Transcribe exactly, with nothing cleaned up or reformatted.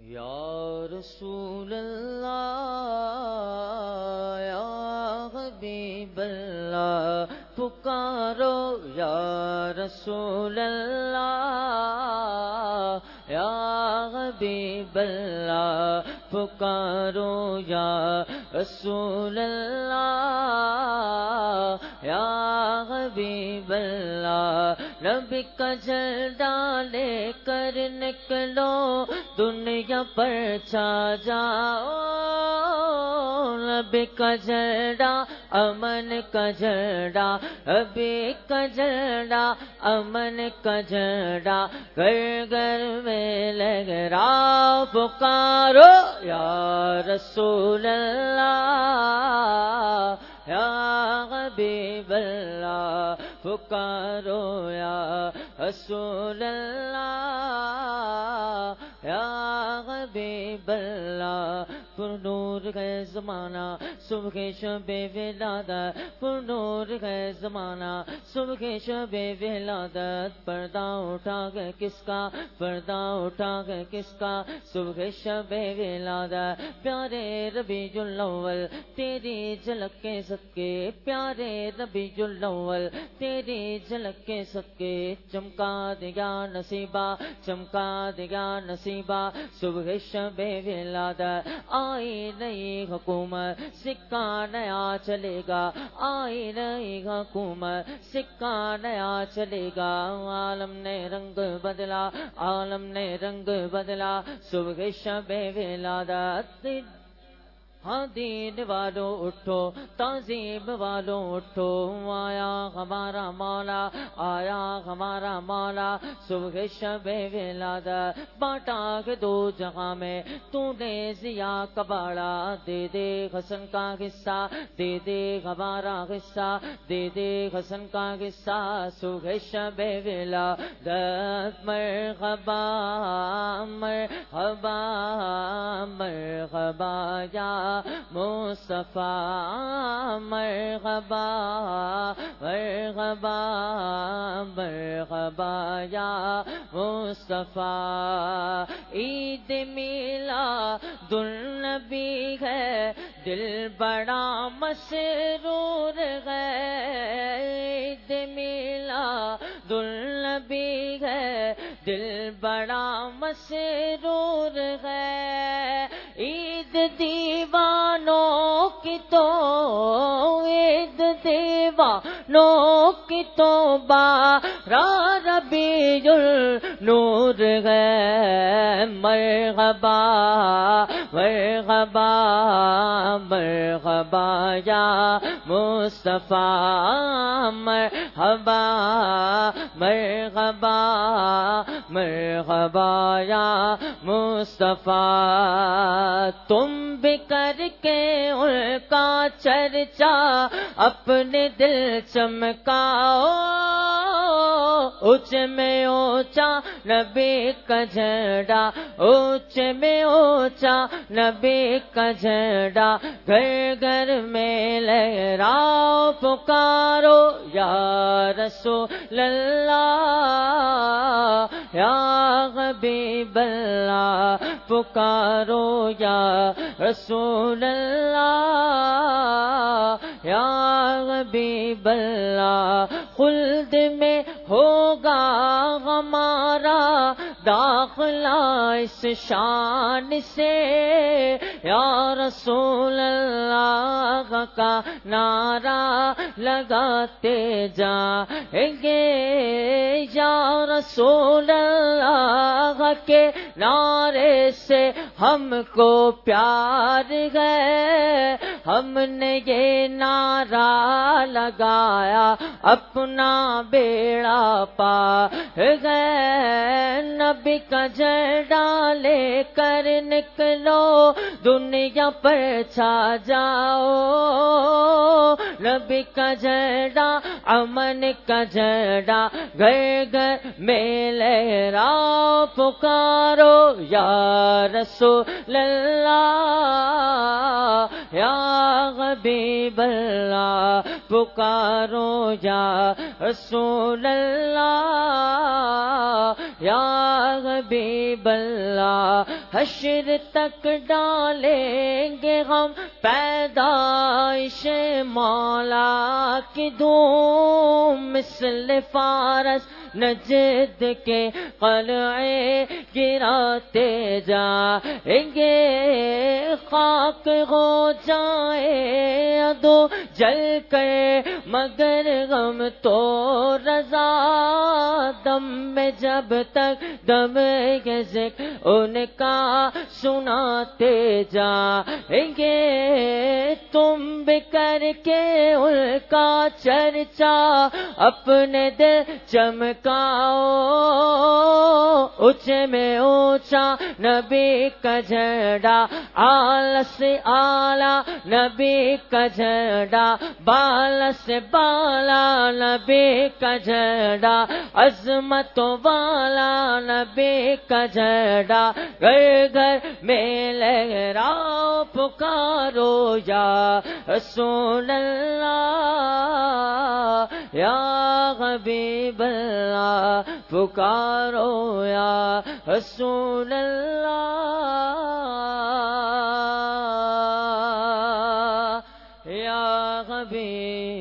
یا رسول اللہ یا حبیب اللہ پکارو یا رسول اللہ یا حبیب اللہ پکارو یا رسول اللہ یا حبیب اللہ نبی کا جھنڈا لے کر نکلو دنیا پر چھا جاؤ نبی کا جھنڈا امن کا جھنڈا نبی کا جھنڈا امن کا جھنڈا گھر گھر میں لہرا پکارو یا رسول اللہ یا حبیب اللہ پکارو یا رسول اللہ یا حبیب اللہ پر نور ہے زمانہ صبح شب ولادت پر نور ہے زمانہ صبح شب ولادت پردہ اٹھا گئے کس کا پردہ اٹھا گئے کس کا صبح شب ولادت پیارے ربیع الاول تیری جھلک کے صدقے پیارے ربیع الاول تیری جھلک کے صدقے چمکا دیا نصیبہ چمکا دیا نصیبہ صبح شب ولادت آئی نئی حکومت سکہ نیا چلے گا آئی نئی حکومت سکہ نیا چلے گا عالم نے رنگ بدلا عالم نے رنگ بدلا صبح شب ولادت ہاں دین والوں اٹھو تعظیم والوں اٹھو آیا ہمارا مولا آیا ہمارا مولا صبح شب ولادت بانٹا کے دو جہاں میں تو نے ضیا کا باڑا دے دے حسن کا حصہ دے دے ہمارا حصہ دے دے حسن کا حصہ صبح شب ولادت مرحبا مرحبا مرحبا یا مصطفیٰ مرحبا مرحبا مرحبا یا مصطفیٰ عید میلاد النبی ہے دل بڑا مسرور ہے عید میلاد النبی ہے دل بڑا مسرور ہے عید دیوانوں کی تو عید دیوانوں کی تو بارہ ربیع النور ہے مرحبا مرحبا مرحبا یا مصطفیٰ مرحبا مرحبا مرحبا یا مصطفیٰ تم بھی کر کے ان کا چرچا اپنے دل چمکاؤ اونچے میں اونچا نبی کا جھنڈا اونچے میں اونچا نبی کا جھنڈا گھر گھر میں لہراؤ پکارو یا رسول اللہ یا حبیب اللہ پکارو یا رسول اللہ یا حبیب اللہ خلد میں ہوگا ہمارا داخلہ اس شان سے یا رسول اللہ کا نعرہ لگاتے جائیں گے یا رسول اللہ کے نعرے سے ہم کو پیار ہے ہم نے یہ نعرہ لگایا اپنا بیڑا پار گئے نبی کا جھنڈا لے کر نکلو دنیا پر چھا جاؤ نبی کا جھنڈا امن کا جھنڈا گھر گھر میں لہراؤ پکارو یا رسول اللہ یا حبیب اللہ پکارو یا رسول اللہ یا حبیب اللہ حشر تک ڈالیں گے ہم پیدائش مولا کی دھوم مثل فارس نجد کے قلعے گراتے جائیں گے خاک ہو جائے ادو جل کر مگر غم تو رضا دم میں جب تک دم کے ذکر ان کا سناتے جائیں گے تم بھی کر کے ان کا چرچا اپنے دل چمکاؤ اونچے میں اونچا نبی کا جھنڈا اعلی سے اعلی نبی کا جھنڈا بالا سے بالا نبی کا جھنڈا عظمتوں والا نبی کا جھنڈا گھر گھر میں لہراؤ پکارو یا رسول اللہ یا حبیب اللہ پکارو یا رسول اللہ یا حبیب